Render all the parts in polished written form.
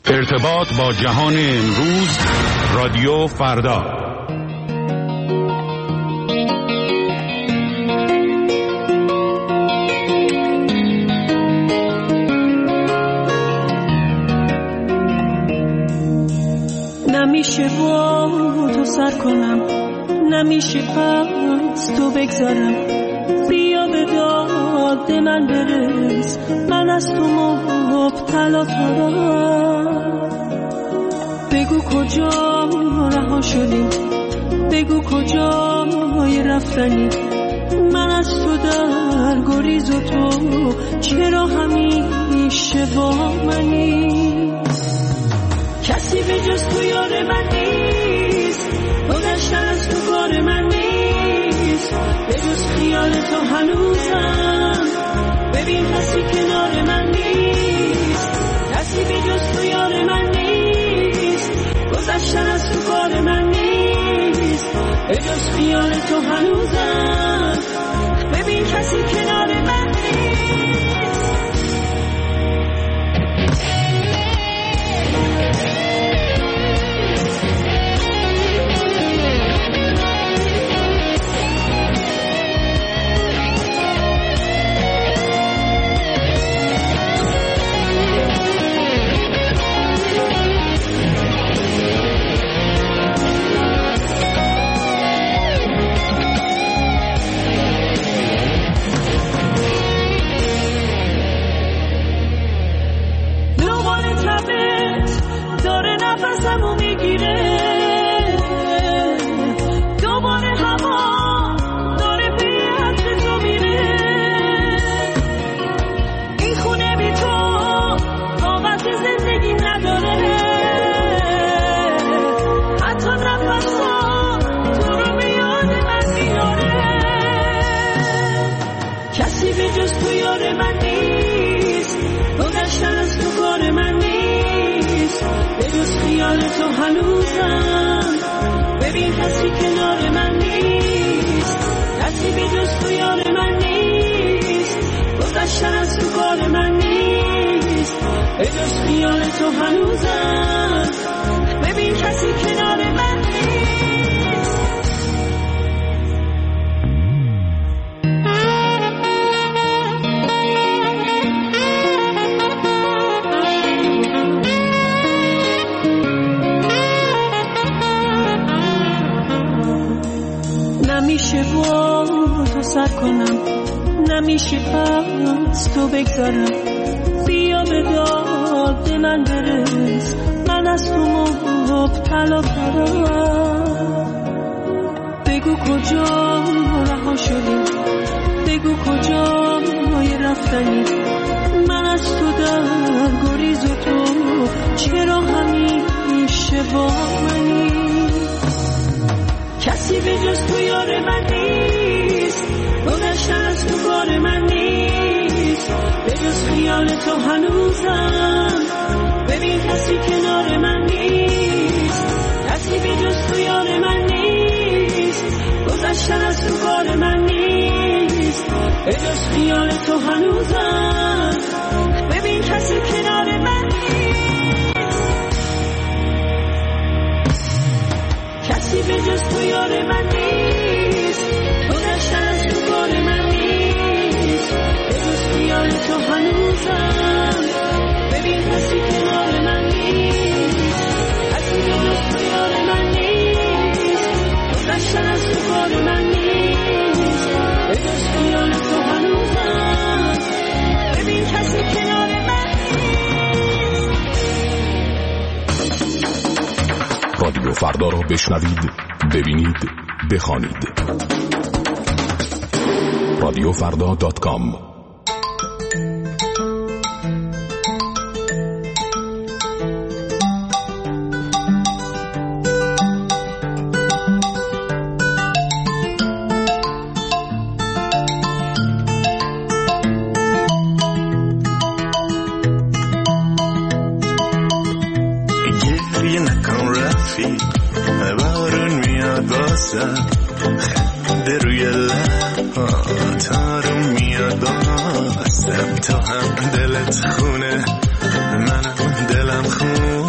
ارتباط با جهان امروز، رادیو فردا. نمیشه با تو سر کنم، نمیشه از تو بگذارم، بیا به داد من برس، من از تو مبتلا ترم. بگو کجا رها شدی، بگو کجای رفتنی، من از تو در گریز و تو چرا همیشه با منی؟ کسی به جز تو یار من نیست، گذشتن از تو کار من نیست، به جز خیال تو هنوزم ببین کسی کنار من نیست، کسی به جز تو یار من نیست، گذشتن از تو کار من نیست، به جز خیال تو هنوزم ببین کسی کنار من نیست. نفسمو میگیره، دوباره هوا داره به عطر تو میره، این خونه بی تو طاقت زندگی نداره، حتی نفسا تو رو به یاد من میاره، کسی به جز تو یار من نیست، گذشتن از تو کار من نیست، به جز خیال تو هنوزم ببین کسی کنار من نیست، کسی به جز تو یار من نیست، گذشتن از تو کار من نیست، به جز خیال تو هنوزم ببین کسی کنار من نیست. نمیشه با تو سر کنم، نمیشه از تو بگذارم، بیا به داد من برس، من از تو مبتلا ترم. بگو کجا رها شدی، بگو کجای رفتنی، من از تو در گریز و تو چرا همیشه با منی؟ کسی به جز تو یار من نیست، گذشتن از تو کار من نیست، به جز خیال تو هنوزم ببین کسی کنار من نیست، کسی به جز تو یار من نیست، گذشتن از تو کار من نیست، به جز خیال تو هنوزم ببین کسی کنار من نیست، کسی به جز تو یار من نیست، گذشتن از تو کار من نیست، به جز خیال تو هنوزم ببین کسی کنار من نیست، کسی به جز تو یار من نیست، گذشتن از تو کار من نیست، به جز خیال تو هنوزم ببین کسی کنار من نیست. رادیو فردا رو بشنوید، ببینید، بخوانید. رادیوفردا.com. گریه نکن رفیق، بارون میاد واسه خنده روی لبات، آروم میاد واسه تو هم دلت خونه، منم دلم خونه.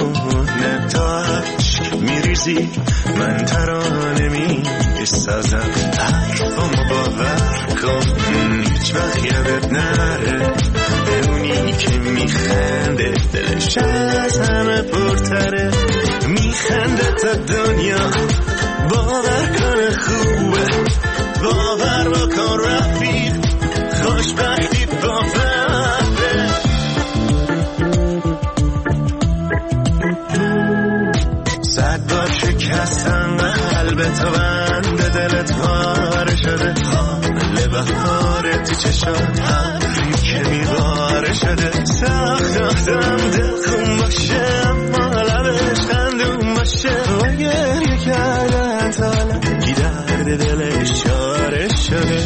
روزی من ترانه می سازم، حرفامو باور کن هیچ وقت یادت نره، اونی که میخنده دلش از همه پرتره، میخنده تا دنیا باور کنه خوبه، باور بکن رفیق خوشبختی باوره. صد بار شکستم قلبت و بند دلت پاره شده، حال بهاره تو چشات ابری که میباره شده، ساختم دل خون باشه اما لبش خندون باشه، و گریه کردن تا لگی درد دلش چاره شده.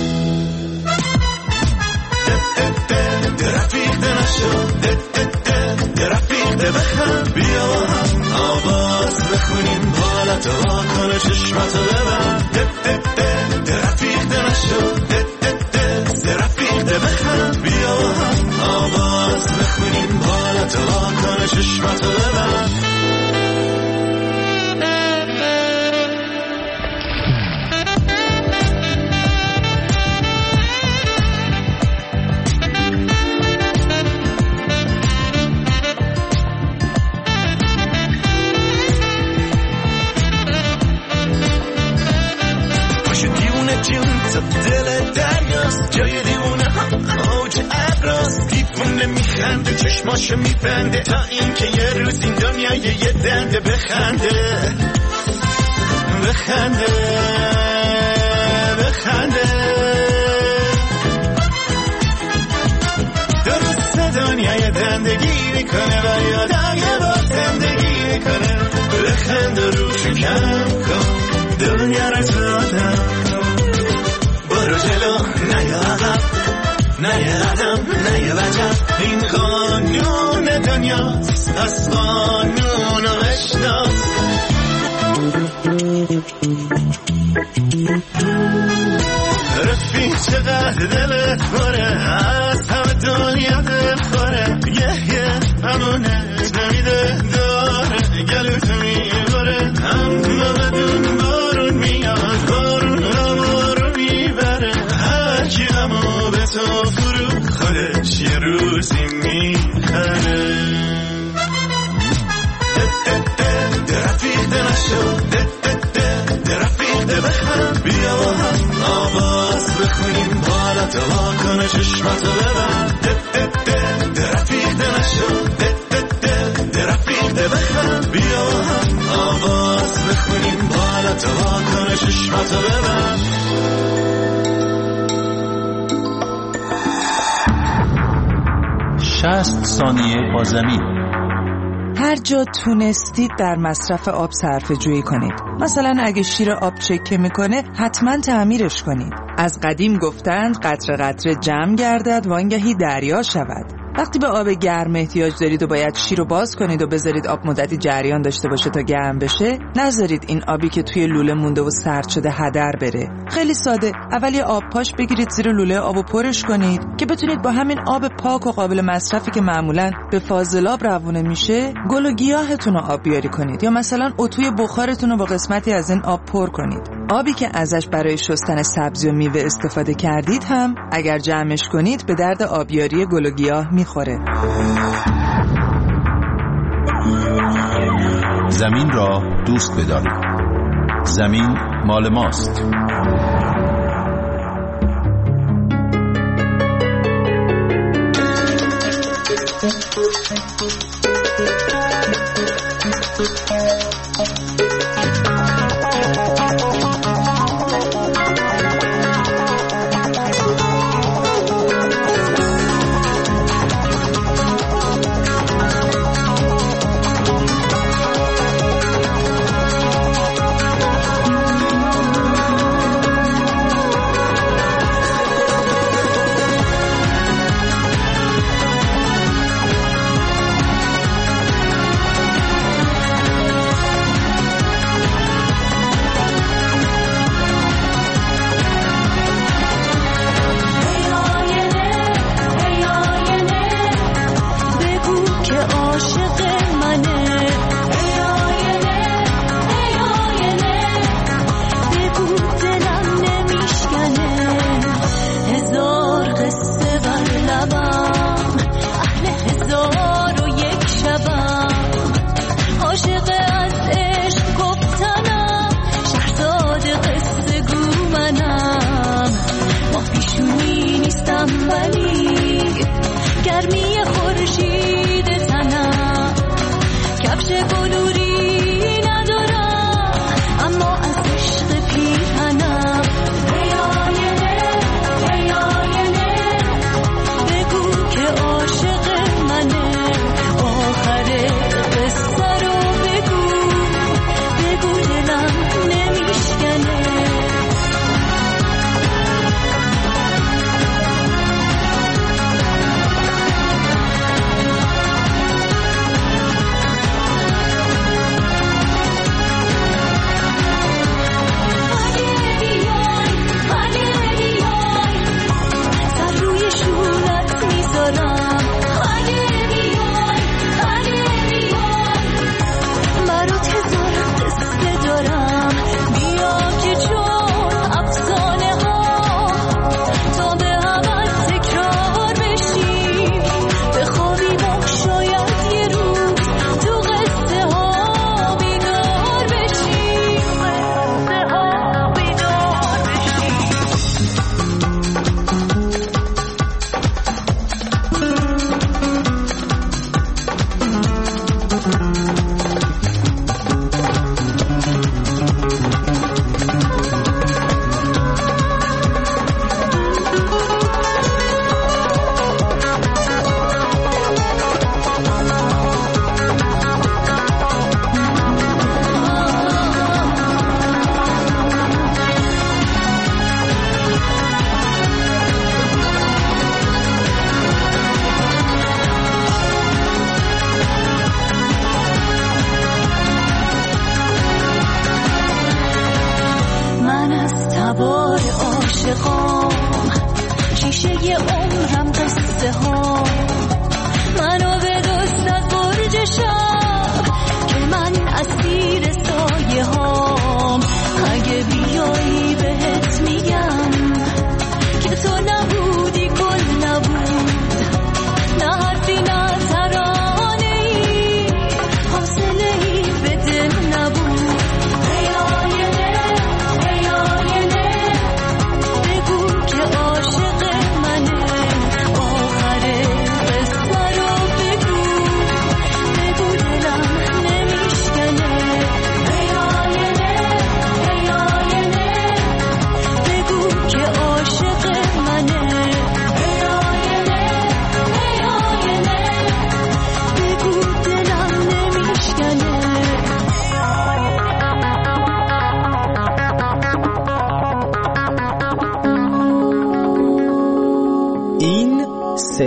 رفیق نشو رفیق بخم، بیا با هم آواز بخونیم، بالا تو واکنه چشمتو ببن. رفیق نشو رفیق بخم، بیا با هم آواز بخونیم، بالا تو واکنه چشمتو ببن. جای دیونه اوج ابراز، دیوونه میخنده چشماشو میبنده، تا این که یه روز این دنیا یه دنده بخنده بخنده بخنده. درست دنیا یه دندگی میکنه و یادم یه بار زندگی میکنه، بخنده روشو کم کن دنیا رو زادم، برو جلو نیا عقب، نیا قدم نیا وجب، این قانون دنیاست از قانون و اشناس. رفیق چقدر دلت پره، از همه دنیا دل خوره، یه همونه نمیده داره گلوت میبره، اما بدون بارون میاد بارون رو میبره، هرکی همو به تو فرو خودش یه روزی میخره. رفیق نشو رفیق بخم، بیا با هم آواز بخونیم، بالا تو واکنه چشمتو ببن. رفیق نشو رفیق بخم، بیا با هم آواز بخونیم، بالا تو واکنه چشمتو ببن. 60 ثانیه با زمین. هر جا تونستید در مصرف آب صرفه جویی کنید. مثلا اگه شیر آب چکه میکنه حتما تعمیرش کنید. از قدیم گفتند قطره قطره جمع گردد وانگهی دریا شود. وقتی به آب گرم احتیاج دارید و باید شیر رو باز کنید و بذارید آب مدتی جریان داشته باشه تا گرم بشه، نذارید این آبی که توی لوله مونده و سرد شده هدر بره. خیلی ساده، اول یه آب پاش بگیرید زیر لوله آبو پرش کنید که بتونید با همین آب پاک و قابل مصرفی که معمولاً به فاضلاب روونه میشه گل و گیاهتون رو آبیاری کنید، یا مثلا اتوی بخارتون رو با قسمتی از این آب پر کنید. آبی که ازش برای شستن سبزی و میوه استفاده کردید هم اگر جمعش کنید به درد آبیاری گل و گیاه میخوره. زمین را دوست بدارید. زمین مال ماست.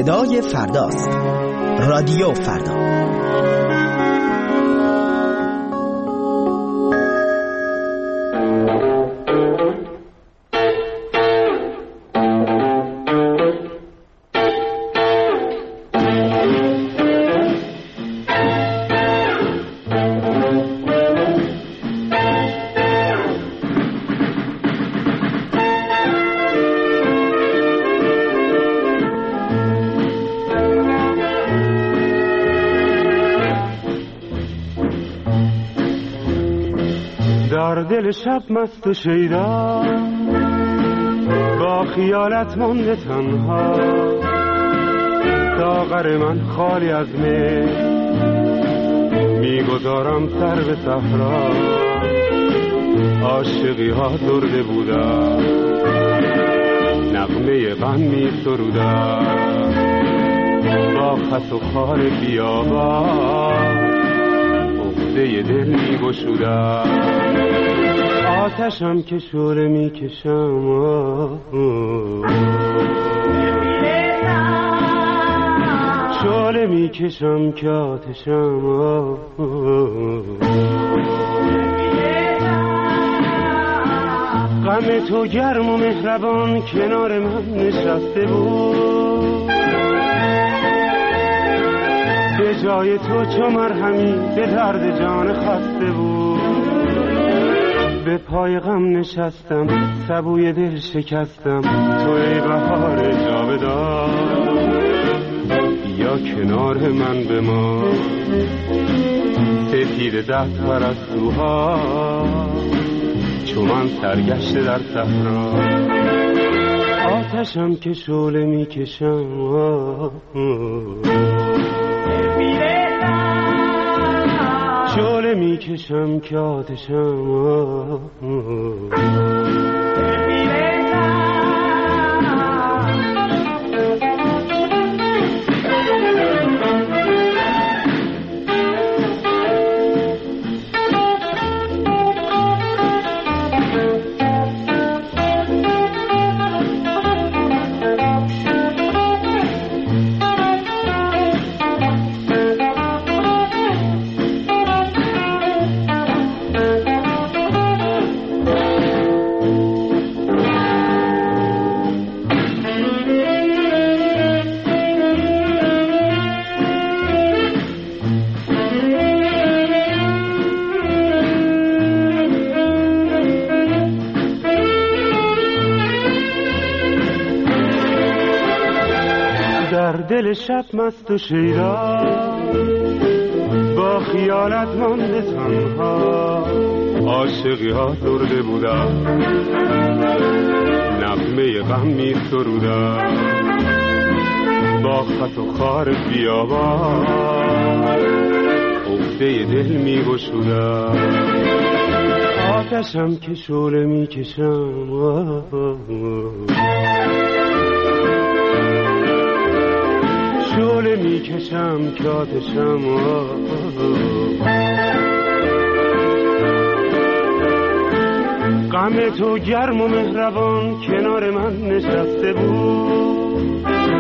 صدای فرداست. رادیو فردا. در دل شب مست و شیدا با خیالت مانده تنها، ساغر من خالی از می میگذارم سر به صحرا. عاشقی ها درده بودن، نغمه غم می سرودن، با خس و خار بیابان عقده دل می گشودن. آتشم که شعله می کشم، شعله می کشم که آتشم. غم تو گرم و مهربان کنار من نشسته بود، به جای تو چو مرهمی به درد جان خسته بود. به پای غم نشستم سبوی دل شکستم، تو ای بهار جاودان یا کنار من بمان. سپید دست پرستوها چو من سرگشته در صحرا. آتشم که شعله می کشم، شعله می کشم که آتشم. دل شب مست و شیدا با خیالت مانده تنها. عاشقی ها درده بودن، نغمه غم می سرودن، با خط و خار بیابان عقده دل می گشودن. آتشم که شعله می کشم، شعله می کشم که آتشم. غم تو گرم و مهربان کنار من نشسته بود،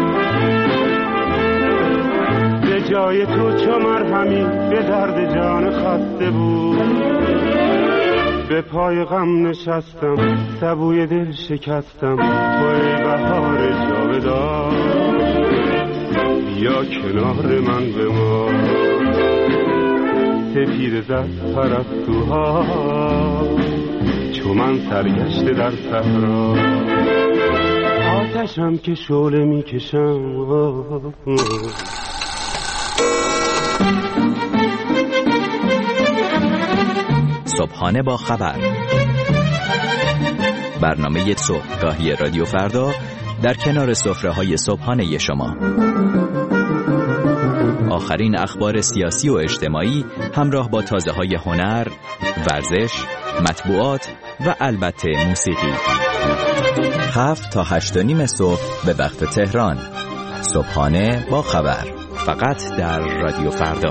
به جای تو چو مرهمی به درد جان خسته بود. به پای غم نشستم سبوی دل شکستم، تو ای بهار جاودان یا کنار من بمان. سپید دست پرستوها چو من سرگشته در صحرا. آتشم که شعله می کشم. صبحانه با خبر، برنامه صبحگاهی رادیو فردا در کنار سفره‌های صبحانه شما. آخرین اخبار سیاسی و اجتماعی همراه با تازه‌های هنر، ورزش، مطبوعات و البته موسیقی. 7 تا 8:30 صبح به وقت تهران. صبحانه با خبر، فقط در رادیو فردا.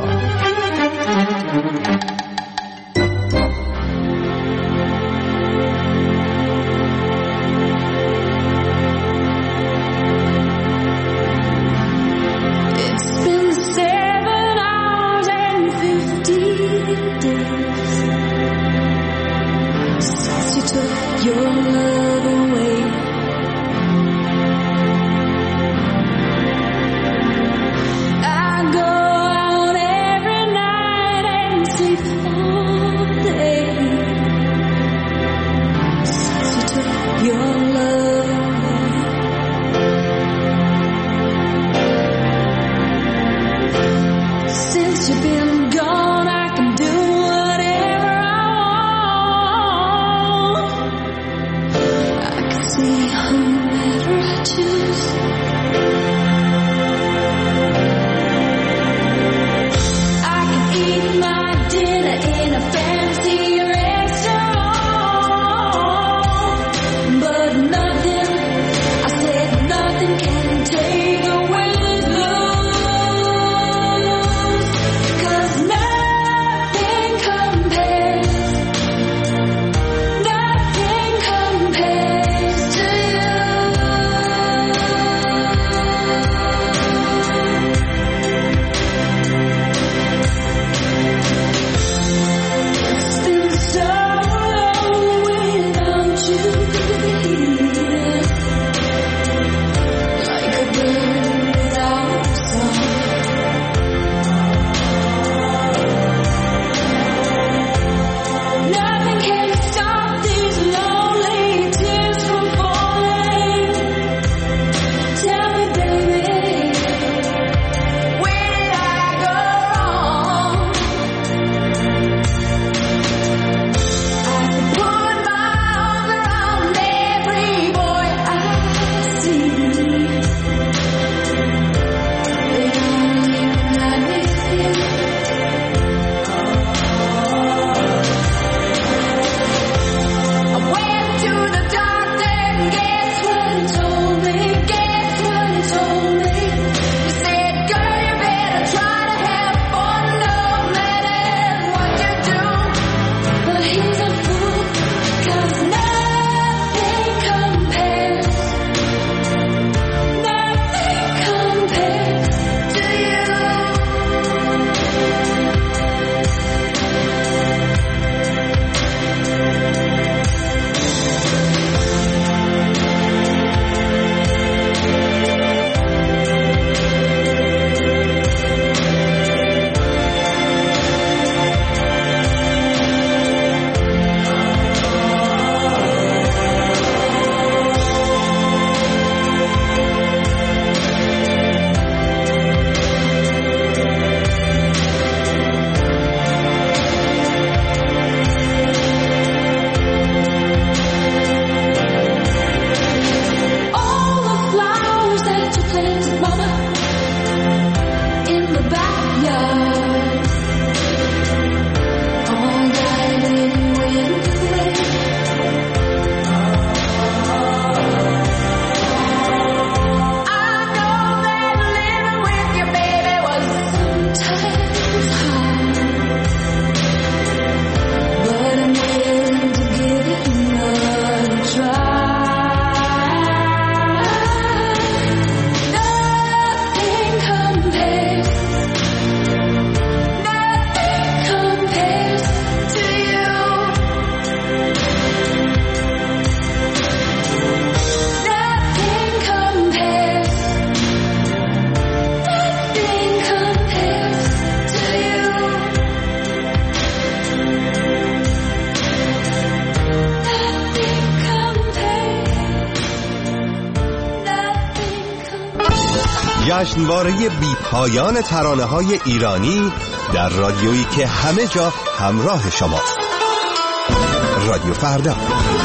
جشنواره بی‌پایان ترانه‌های ایرانی در رادیویی که همه جا همراه شماست. رادیو فردا.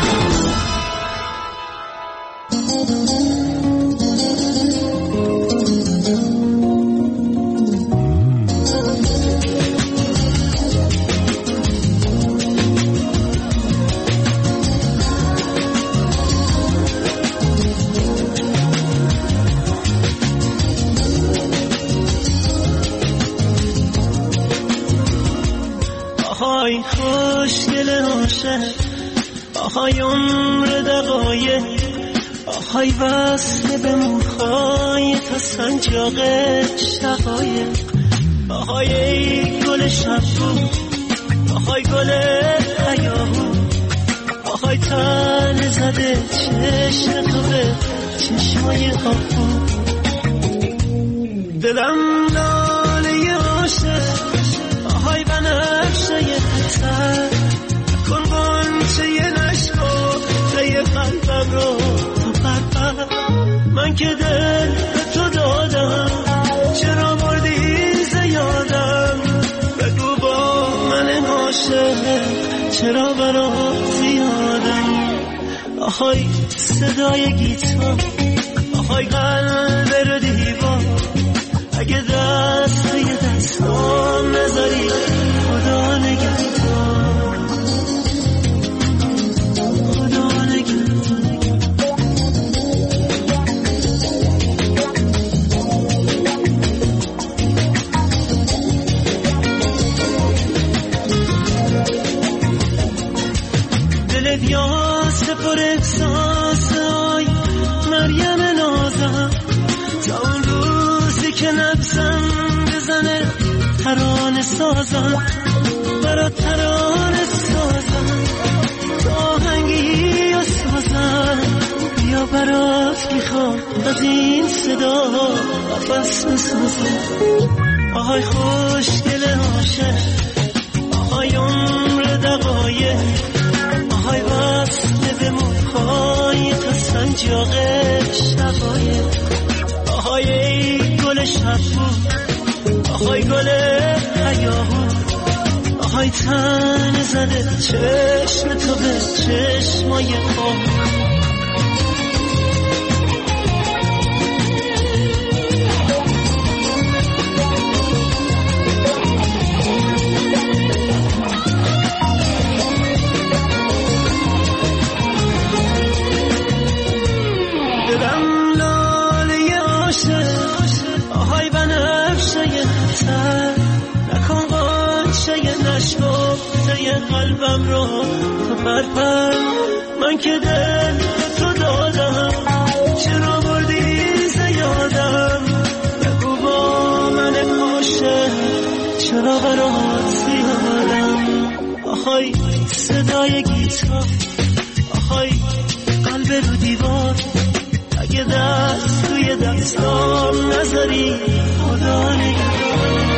آهای خوشگل عاشق، آهای عمر دقایق، آهای وصل به موهای تا سنجاق شقایق، آهای ای گل شبو، آهای گل هیاهو، آهای تن زده چشم تو به چشمای آهو، دلم لاله عاشق، آهای بنفشه تر کن غنچه نشکفته قلبم رو تو پرپر، من که دل به تو دادم چرا مردی زیادم، بگو با من عاشق چرا برات زیادم، آهای صدای گیتار، آهای قلب رو دیوار، اگه دست توی دستام نذاری خدا نگهدار، خدا نگهدار. دلت یاسه پر احساس، آی مریم نازم، تا اون روزی که نفسم بزنه ترانه سازم، برات ترانه سازم، تا آهنگی و سازم، بیا برات میخوام از این صدا نفس بسازم، آهای خوشگل عاشق، آهای عمر دقایق، آهای وصل به موهای تا سنجاق شقایق، آهای ای گل شبو، آهای گل هیاهو، آهای تن زده چشم تو به چشمای آهو، دلم لاله عاشق، آهای بنفشه تر نکن غنچه نشکفته قلبم رو تو پرپر، من که دل تو دادم چرا بردی زیادم، بگو با من عاشق چرا برات زیادم، آهای صدای گیتار، آهای قلب رو دیوار، اگه دست توی دستام نذاری خدا نگهدار.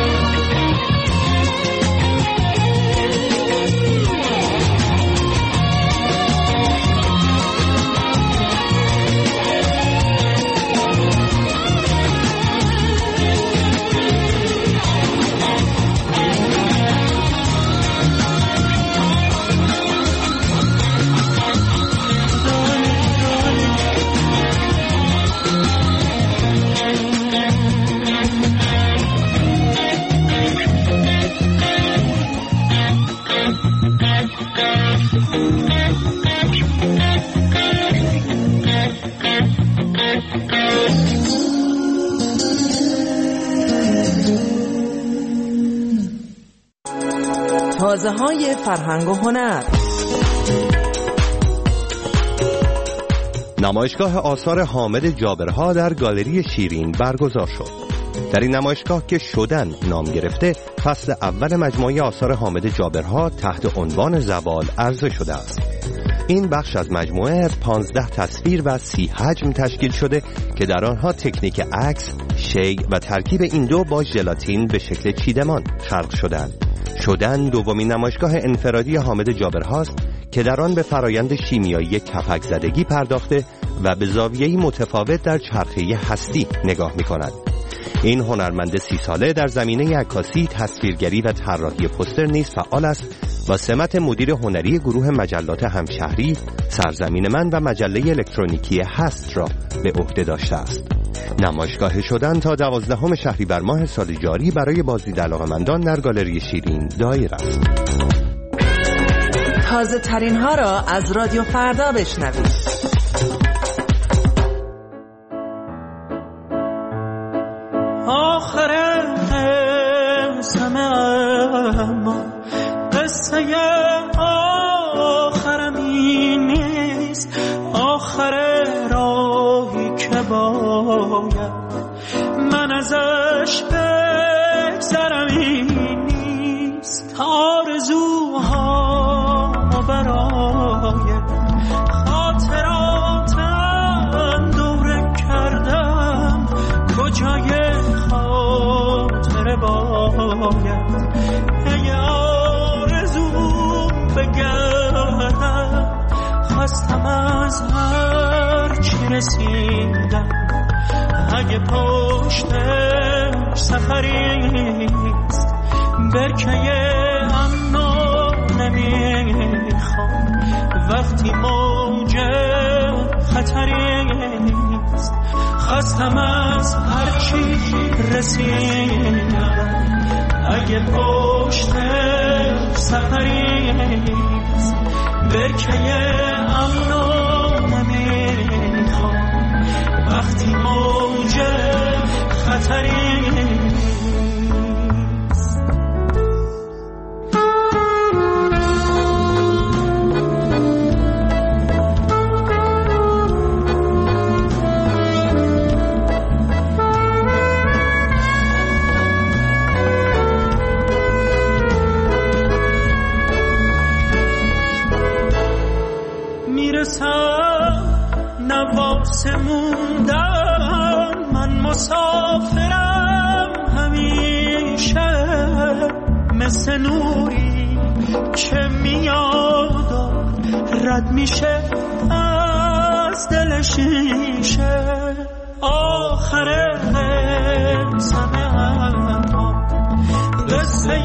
تازه‌های فرهنگ و هنر. نمایشگاه آثار حامد جابرها در گالری شیرین برگزار شد. در این نمایشگاه که شدن نام گرفته، فصل اول مجموعه آثار حامد جابرها تحت عنوان زوال عرضه شده است. این بخش از مجموعه از 15 تصویر و 30 حجم تشکیل شده که در آنها تکنیک عکس، شی و ترکیب این دو با ژلاتین به شکل چیدمان خلق شدند. شدن دومین نمایشگاه انفرادی حامد جابرهاست که در آن به فرایند شیمیایی کپک زدگی پرداخته و به زاویه‌ای متفاوت در چرخه هستی نگاه می‌کند. این هنرمند 30 ساله در زمینه عکاسی، تصویرگری و طراحی پوستر نیز فعال است و سمت مدیر هنری گروه مجلات همشهری، سرزمین من و مجله الکترونیکی هست را به عهده داشته است. نمایشگاه شدن تا 12 شهریور ماه سال جاری برای بازدید علاقه‌مندان در گالری شیرین دایر است. تازه ترین ها را از رادیو فردا بشنوید. آخر قسم اما قصه آخرم این نیست، آخر راهی که باید من ازش بگذرم این نیست. آرزوها برای خاطراتم دوره کردم، کجای خاطر باید ای آرزو بگردم. خواستم از هر چی رسیدم، اگه پشتش سفریست برکه امنو نمیخوام وقتی موج خطریست. خواستم از هر چی رسیدم، اگه پشتش سفریست برکه امنو نمیخوام وقتی موج خطریست. نواسه موندن من مسافرم همیشه، مثل نوری که میاد رد میشه از دل شیشه. آخر قسم اما قصه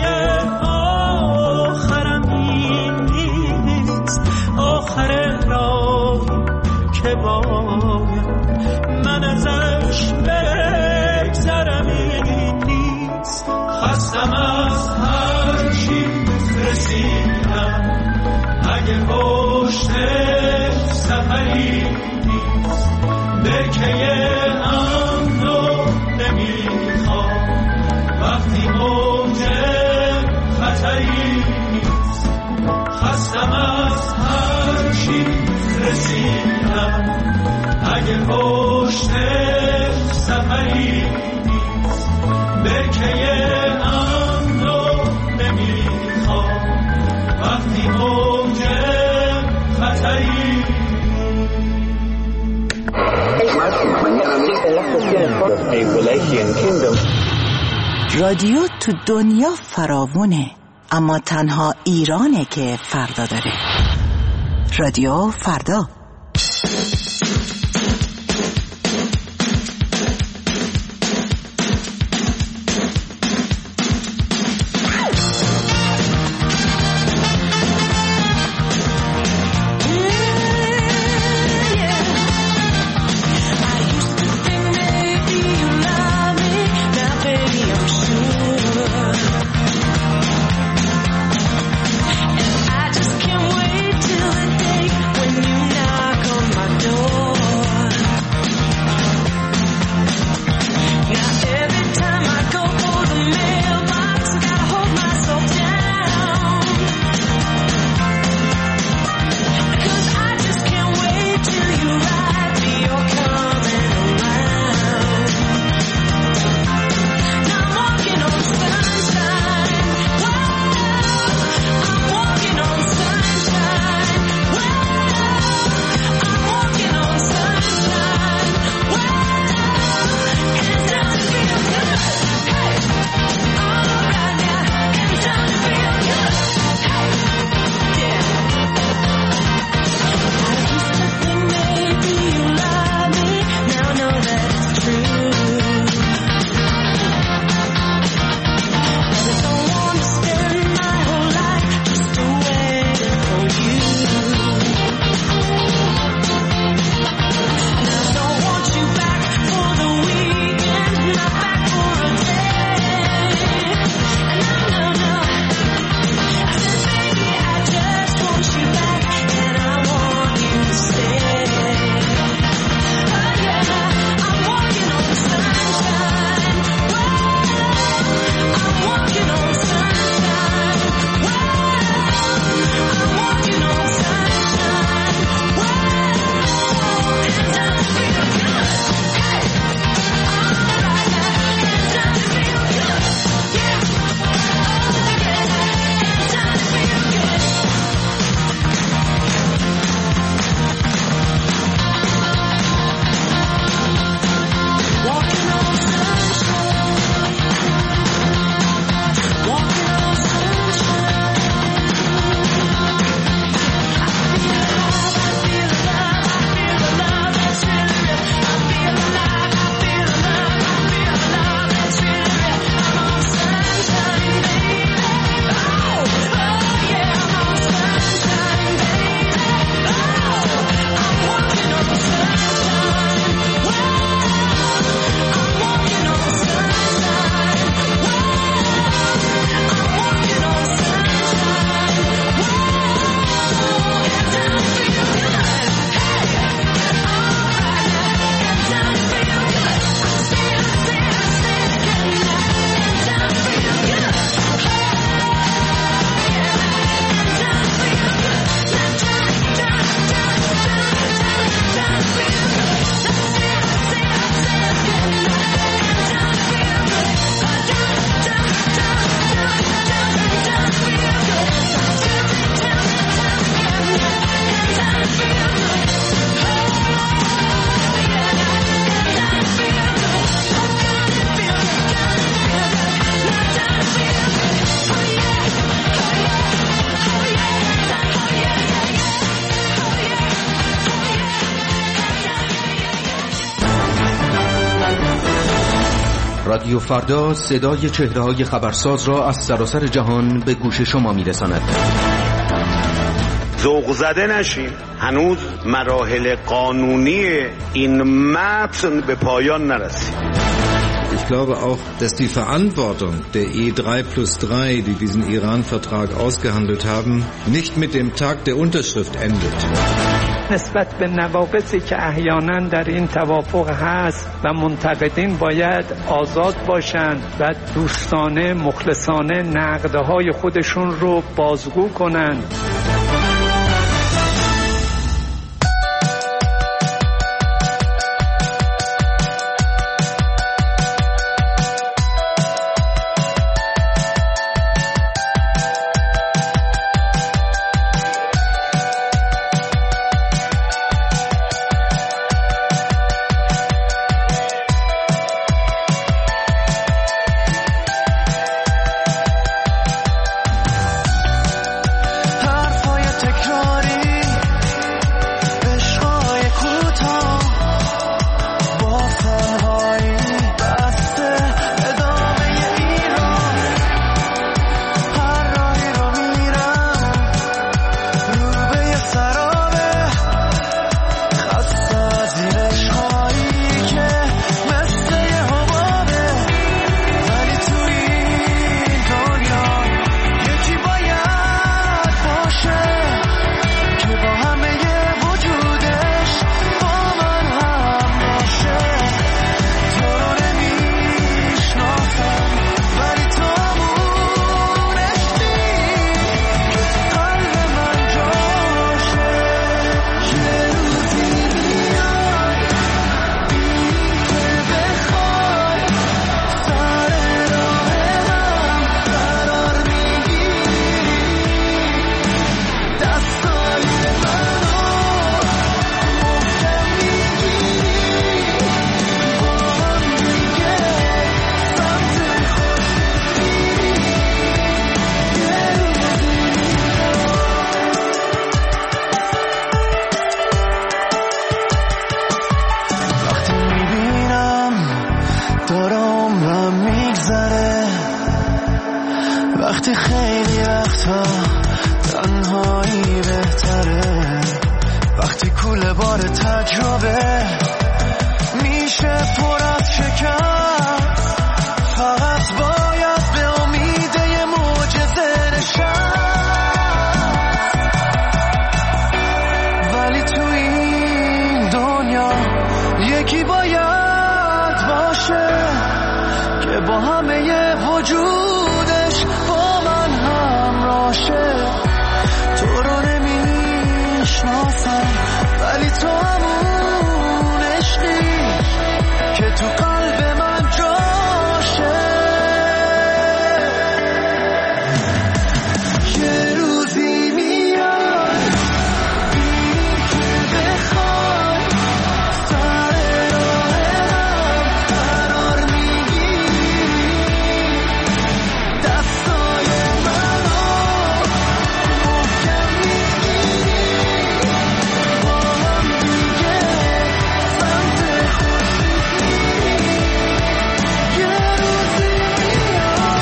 آخرم این نیست، آخر راهی که باید من ازش بگذرم این نیست. خواستم از هر چی رسیدم، اگه پشتش سفری نیست برکه امنو نمیخوام وقتی موج خطری نیست. خواستم از هر چی رسیدم، اگه پشتش سفری نیست برکه امنو نمیخوام وقتی موج خطری. رادیو تو دنیا فراوونه، اما تنها ایرانه که فردا داره. رادیو فردا. I just can't wait till the day when you knock on my door. رادیو فردا صدای چهره‌های خبرساز را از سراسر جهان به گوش شما می‌رساند. ذوق زده نشیم، هنوز مراحل قانونی این متن به پایان نرسید. Ich glaube auch, dass die Verantwortung der E3+3, die diesen Iran-Vertrag ausgehandelt haben, nicht mit dem Tag der Unterschrift endet. نسبت به نواقصی که احیانا در این توافق هست و منتقدین باید آزاد باشند و دوستانه مخلصانه نقدهای خودشون رو بازگو کنند. وقتی خیلی وقتا تنهایی بهتره، وقتی کوله بار تجربه میشه پر از شکست، فقط باید به امید یه معجزه نشست. ولی تو این دنیا یکی باید باشه که با همه وجودش با من همراشه. تو رو نمیشناسم ولی تو همون عشقی که تو قلب من جاشه. یه روزی میاد ببینی که بخوای سر راهم قرار میگیری، دستای منو محکم میگیری، با هم دیگه سمت خورشید میری. یه روزی میاد.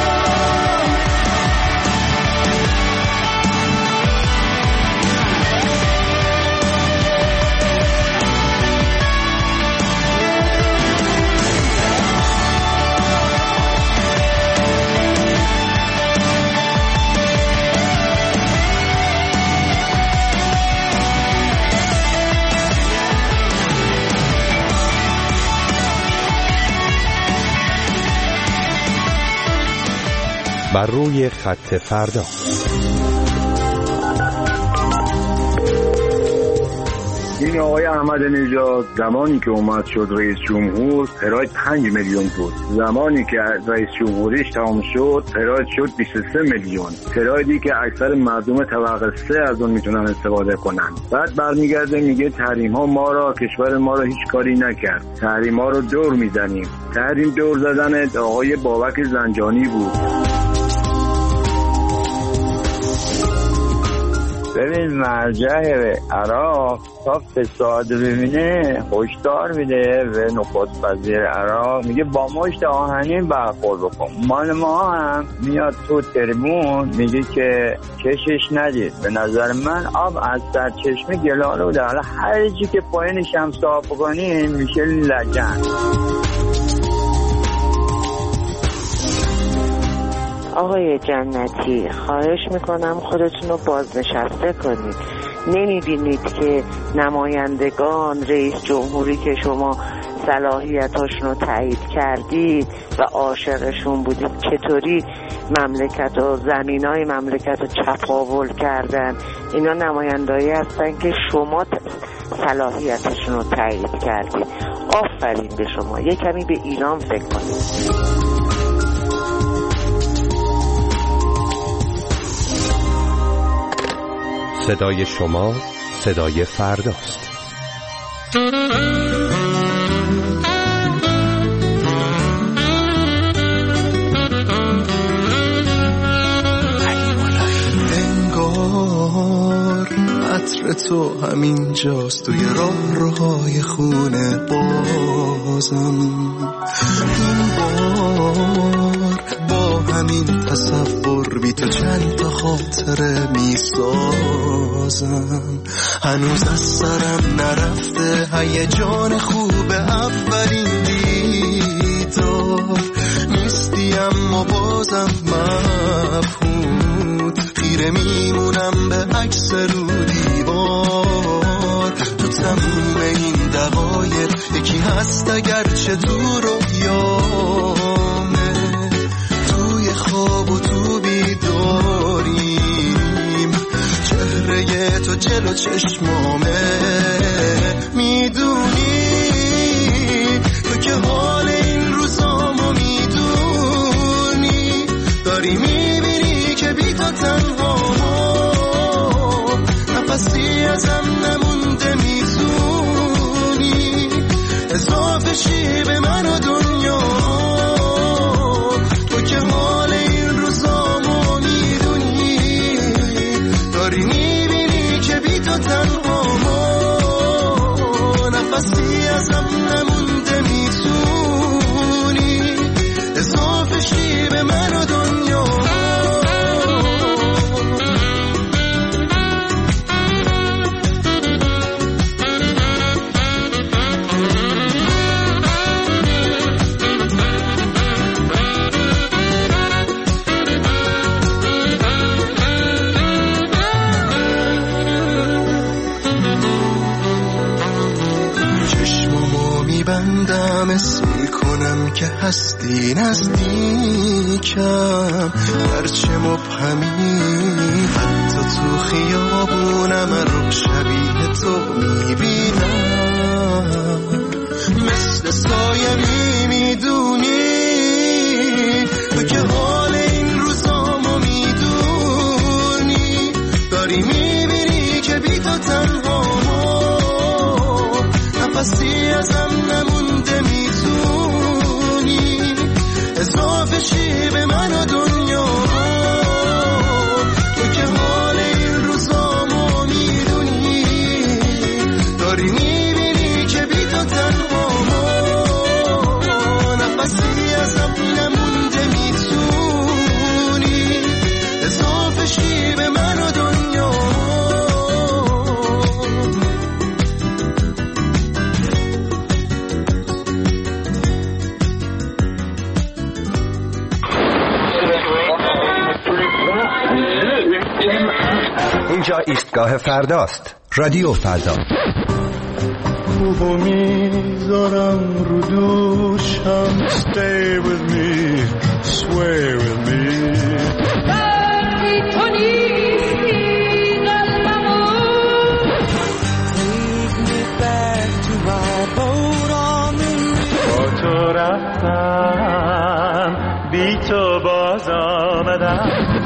بر روی خط فردا. این آقای احمد نژاد زمانی که اومد شد رئیس جمهور پراید 5 میلیون بود، زمانی که رئیس جمهوریش تمام شد پراید شد 23 میلیون، پرایدی که اکثر مردم طبقه 3 از اون میتونن استفاده کنن. بعد برمیگرده میگه تحریم ها ما را، کشور ما را هیچ کاری نکرد، تحریم ها رو دور میزنیم. تحریم دور زدن آقای بابک زنجانی بود. ببین مرجع عراق تا فساد ببینه هشدار میده به نخست وزیر عراق، میگه با مشت آهنین برخورد بکن. مال ما هم میاد تو تریبون میگه که کشش ندید. به نظر من آب از سرچشمه گلالو بوده، حالا هر چی که پایینش هم صاف کنین میشه لجن. آقای جنتی خواهش میکنم خودتون رو بازنشسته کنید. نمیبینید که نمایندگان رئیس جمهوری که شما صلاحیتاشون رو تایید کردید و عاشقشون بودید چطوری مملکت و زمینای مملکت رو چپاول کردن؟ اینا نمایندهایی هستن که شما صلاحیتشون رو تایید کردید. آفرین به شما. یه کمی به ایران فکر کنید. صدای شما صدای فرداست. انگار عطر تو همین جاست توی راهروهای خونه بازم. این بار با همین تصور بی تو چند تا خاطره می سازم. هنوز از سرم نرفته هیجان خوب اولین دیدار. نیستی اما بازم مبهوت، خیره میمونم به عکس رو دیوار. تو تموم این دقایق یکی هست اگرچه دور و یامه، توی خواب و تو بیداریم، چهره تو جلو چشمامه. میدونی تو که حال این روزامو میدونی، داری میبینی که بی تو تنها نفسی ازم نمونده. میتونی اضافه شی به من و دنیا، تو که حال این روزامو میدونی، داری میبینی که بی تو تنها نفسی ازم نمونده. میتونی اضافه شی به من و دنیا. بندم اسم میکنم که هستی نزدیکم، هرچه مبهمی حتی تو خیابونم رو شبیه تو میبینم. مثل سایه میدونی تو که حال این روزامو میدونی، داری میبینی که بی تو تنها نفسی ازم نمونده. میتونی اضافه شی به من و دنیا، تو که حال این روزامو میدونی، داری میبینی که بی تو تنها نفسی ازم نمونده. میتونی اضافه شی به من و دنیا. اینجا ایستگاه فرداست. رادیو فردا. خوبو میذارم رو دوشم. Stay with me, sway with me. تو نیستی قلبمو. Take me back to my boat on the river. با تو رفتم بی تو باز آمدم.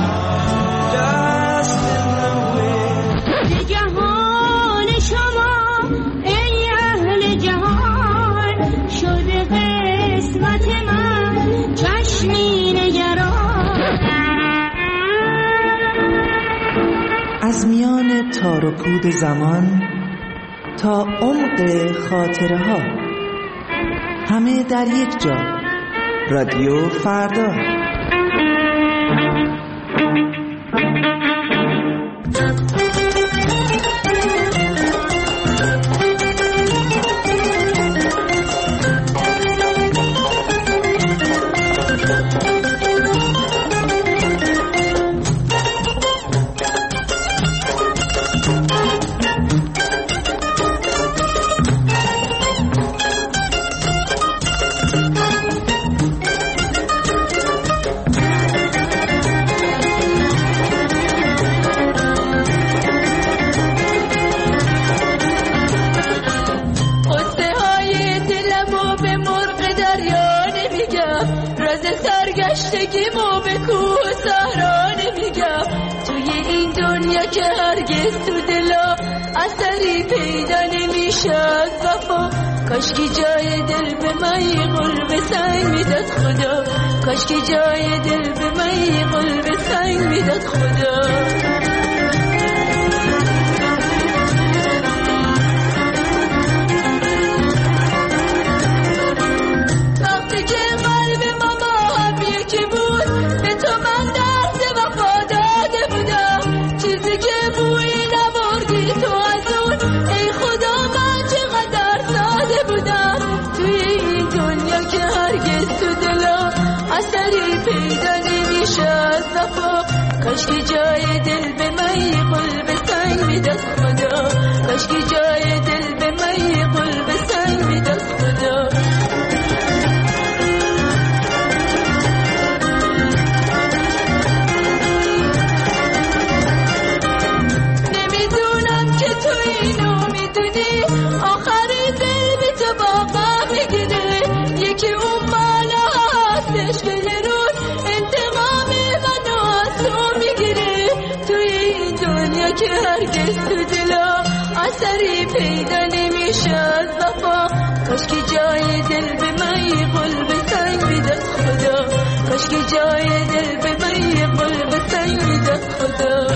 جهان شما ای اهل جهان، شده قسمت من چشمی نگران. از میان تار و پود زمان تا عمق خاطره ها، همه در یک جا. رادیو فردا. سرگشتگیمو به کوه صحرا نمیگم، توی این دنیا که هرگز تو دلا اثری پیدا نمیشه از وفا. کاشکی جای دل به من قلب سنگ میداد خدا، کاشکی جای دل به من قلب سنگ میداد خدا. پیدا نمیشه از وفا. کاشکی جای دل به من قلب سنگ میداد خدا، کاشکی جای دل به من قلب سنگ میداد خدا. نمیدونم که تو اینو میدونی، آخری دل به تو باقا میگیره. یکی اون بالا هستش که که هرگز تو دلا اثری پیدا نمیشه از وفا. کاشکی جای دل به من قلب سنگ میداد خدا، کاشکی جای دل به من قلب سنگ میداد خدا.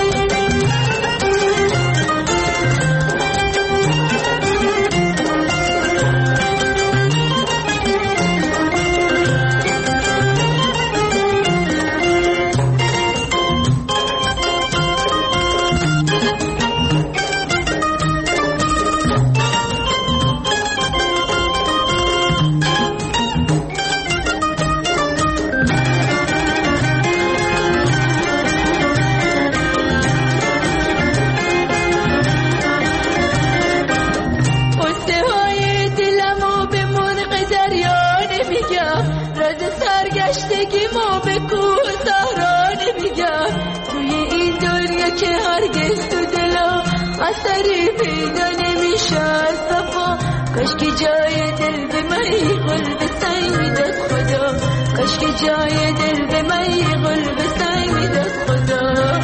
سرگشتگیمو به کوه صحرا نمیگم، توی این دنیا که هرگز تو دلا اثری پیدا نمیشه از وفا. کاشکی جای دل به من قلب سنگ میداد خدا، کاشکی جای دل به من قلب سنگ میداد خدا.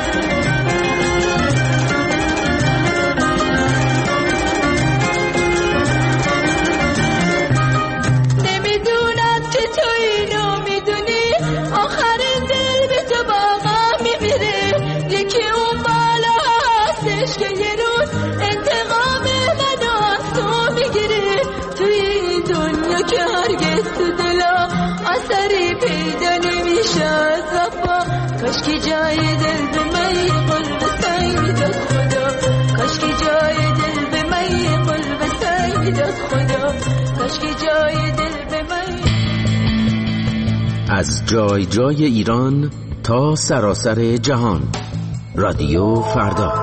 اثری پیدا نمیشه از وفا. کاشکی جای دل به من قلب سنگ میداد خدا، کاشکی جای دل به من قلب سنگ میداد خدا، کاشکی جای دل به من. از جای جای ایران تا سراسر جهان، رادیو فردا.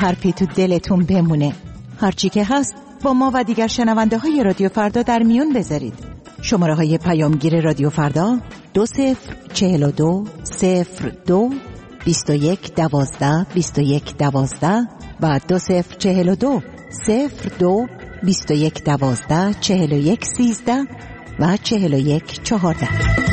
حرفی تو دلتون بمونه. هرچی که هست با ما و دیگر شنونده های رادیو فردا در میون بذارید. شماره های پیامگیر رادیو فردا 2042 02 21 12 21 12 و 2042 02 21 12 41 13 و 41 14.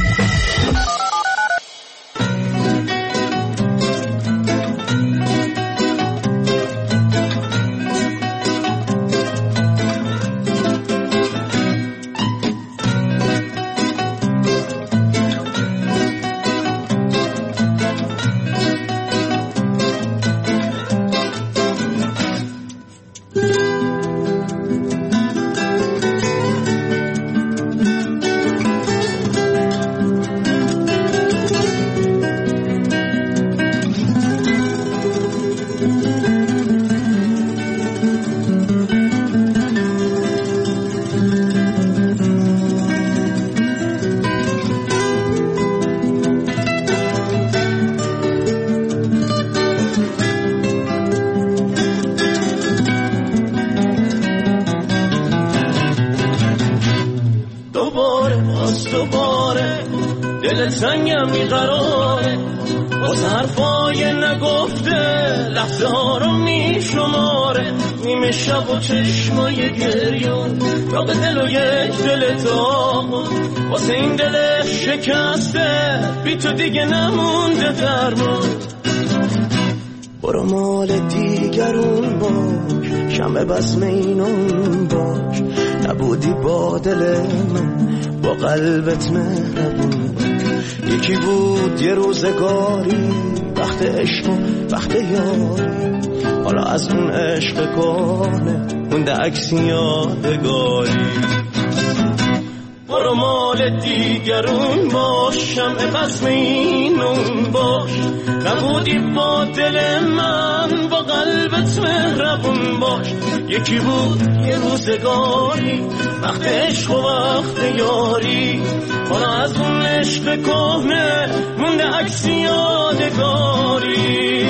سنگم بیقراره باز حرفای نگفته لحظه ها رو میشماره نیمه شب و چشمای گریون را به دل و یک دل تاقون واسه این دل شکسته بی تو دیگه نمونده درمون برو مال دیگرون باش شمع بزم اینون باش نبودی با دل من با قلبت مهربون یکی بود یه روزگاری وقت عشق و وقت یاری حالا از اون عشق کهنه مونده عکس یادگاری برو مال دیگرون باش شمع بزم اینون باش نبودی با دل من با قلبت مهربون باش یکی بود یه روزگاری وقت عشق و وقت یاری حالا از اون عشق کهنه مونده عکس یادگاری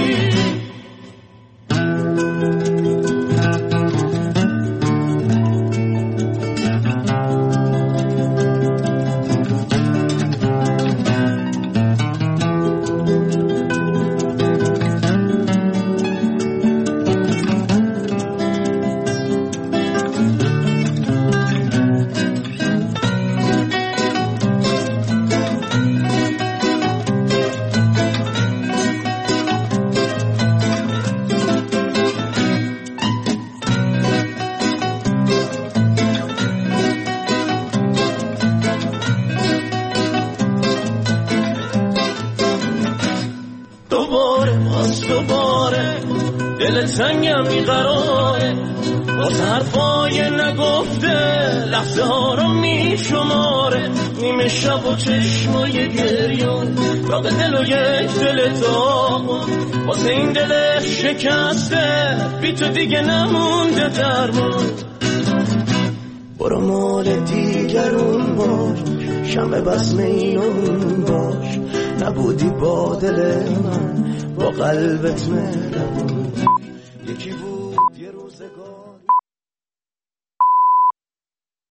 سنگم بیقراره باز حرفای نگفته لحظه ها رو میشماره نیمه شب و چشمای گریون را به دل و یک دل تاقون واسه این دل شکسته بی تو دیگه نمونده درمون برو مال دیگرون باش شمع بزم اینون باش نبودی با دل من با قلبت مهربون